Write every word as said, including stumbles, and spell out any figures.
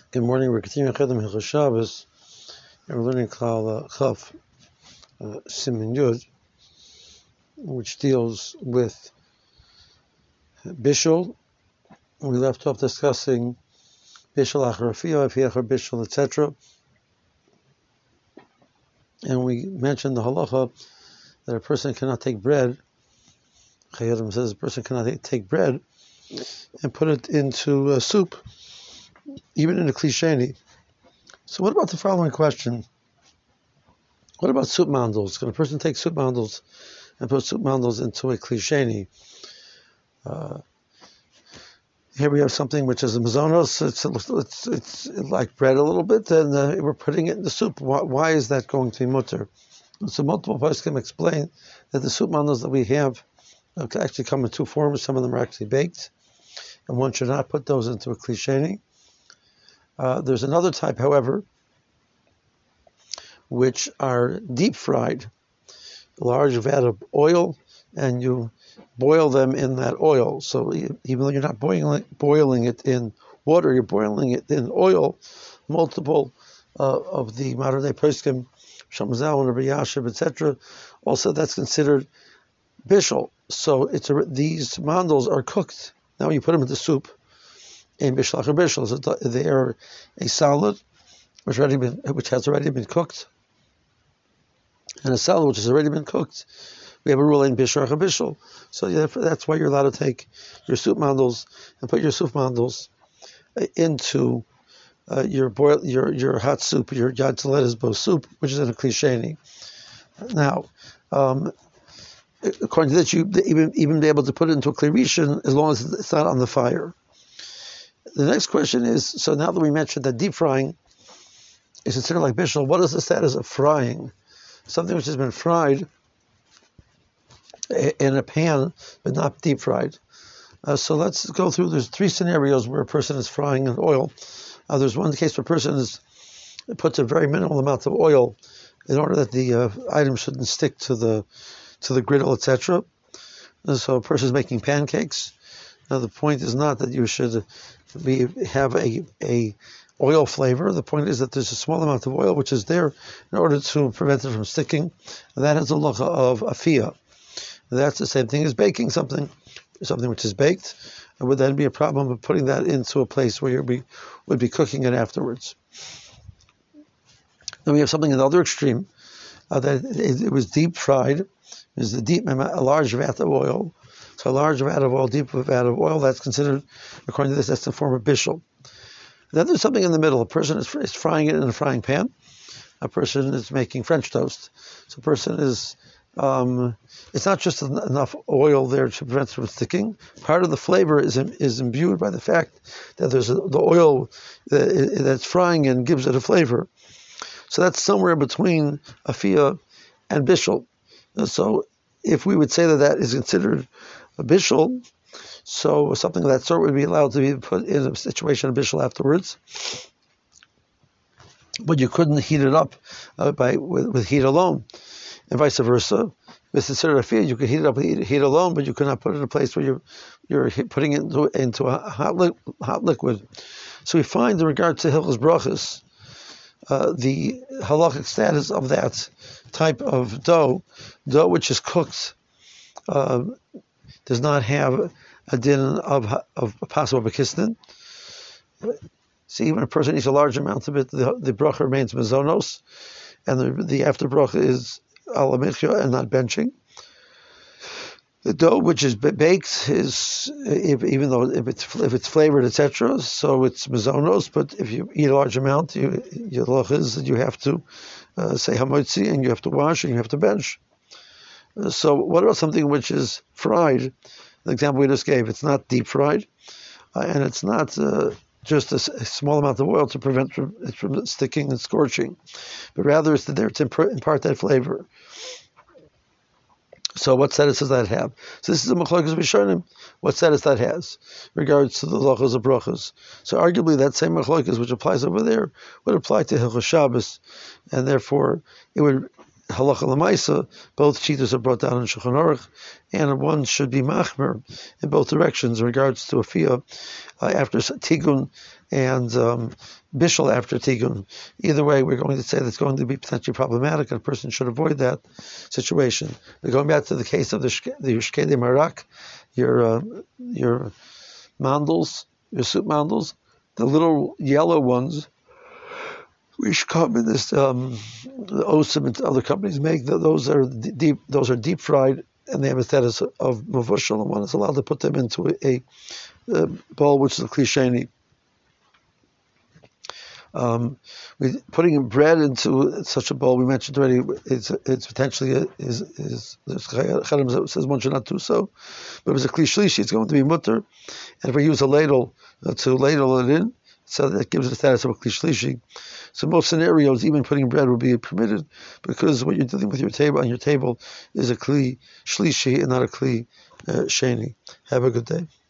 Good morning. We're continuing Chedim Hilchos Shabbos, and we're learning Klal Chaf uh, Siman Yud, which deals with Bishul. We left off discussing Bishul Achar Afiyah, Afiyah Achar Bishul, et cetera. And we mentioned the halacha that a person cannot take bread. Chayyim says a person cannot take bread and put it into a soup, even in a klisheni. So what about the following question? What about soup mandals? Can a person take soup mandals and put soup mandals into a klisheni? Uh, here we have something which is a mazonos. It's, it's, it's like bread a little bit, and uh, we're putting it in the soup. Why, why is that going to be mutter? So multiple parts can explain that the soup mandals that we have uh, actually come in two forms. Some of them are actually baked, and one should not put those into a klisheni. Uh, there's another type, however, which are deep fried, a large vat of oil, and you boil them in that oil. So even though you're not boiling boiling it in water, you're boiling it in oil. Multiple uh, of the modern day poskim, Shamazal and Rabbi Yashiv, et cetera, also that's considered bishul. So it's a, these mandals are cooked. Now you put them into soup in bishul achar bishul. So they are a salad which already been which has already been cooked, and a salad which has already been cooked. We have a rule in bishul achar bishul. So yeah, that's why you're allowed to take your soup mandals and put your soup mandals into uh, your boil your your hot soup, your yad telezbo soup, which is in a klisheni. Now, um, according to this, you even even be able to put it into a klirishin as long as it's not on the fire. The next question is: so now that we mentioned that deep frying is considered like bishul, what is the status of frying? Something which has been fried in a pan, but not deep fried. Uh, so let's go through. There's three scenarios where a person is frying in oil. Uh, there's one case where a person is puts a very minimal amount of oil in order that the uh, item shouldn't stick to the to the griddle, et cetera. So a person is making pancakes. Now the point is not that you should be have a a oil flavor. The point is that there's a small amount of oil which is there in order to prevent it from sticking. And that is the halacha of afiyah. That's the same thing as baking something, something which is baked. It would then be a problem of putting that into a place where you be, would be cooking it afterwards. Then we have something in the other extreme, uh, that it, it was deep fried. It was a deep, a large vat of oil. So a large vat of oil, deep vat of oil, that's considered, according to this, that's the form of bishul. Then there's something in the middle. A person is, is frying it in a frying pan. A person is making French toast. So a person is Um, it's not just enough oil there to prevent it from sticking. Part of the flavor is is imbued by the fact that there's a, the oil that, that's frying and gives it a flavor. So that's somewhere between afiyah and bishul. So if we would say that that is considered a bishul, so something of that sort would be allowed to be put in a situation of bishul afterwards. But you couldn't heat it up uh, by with, with heat alone. And vice versa. With considered afiyah, you could heat it up with heat, heat alone, but you could not put it in a place where you're you're putting it into, into a hot, li- hot liquid. So we find in regard to hilchos brachos, uh, the halachic status of that type of dough, dough which is cooked, uh, does not have a din of of possible bekisnin. So even a person eats a large amount of it, the, the bracha remains mazonos, and the, the after bracha is ala michya and not benching. The dough which is baked is, if, even though if it's if it's flavored, et cetera, so it's mazonos. But if you eat a large amount, you, your halach is that you have to uh, say hamotzi and you have to wash and you have to bench. Uh, so what about something which is fried? The example we just gave, it's not deep fried, uh, and it's not uh, just a, a small amount of oil to prevent from, it from sticking and scorching, but rather it's there to impart that flavor. So what status does that have? So this is a machlokes rishonim. What status that has in regards to the halachos of brachos. So arguably that same machlokes which applies over there would apply to Hilchos Shabbos, and therefore it would halacha l'maisa, both cheetahs are brought down in Shulchan Aruch, and one should be machmer in both directions in regards to a fiyah uh, after tigun and um, bishul after tigun. Either way, we're going to say that's going to be potentially problematic, and a person should avoid that situation. We're going back to the case of the the shkei marak, your uh, your mandals, your soup mandals, the little yellow ones, which come in this um, the Osam and other companies make. Those are deep. Those are deep fried, and they have a status of mavushal, and one is allowed to put them into a, a bowl, which is a klisheni. Um, we, putting bread into such a bowl, we mentioned already, it's it's potentially a, is is Chayim says one should not do so, but if it's a kli shlishi, it's going to be mutter, and if we use a ladle uh, to ladle it in, so that gives it the status of a kli shlishi. So most scenarios, even putting bread would be permitted, because what you're dealing with your table on your table is a kli shlishi and not a kli uh, sheni. Have a good day.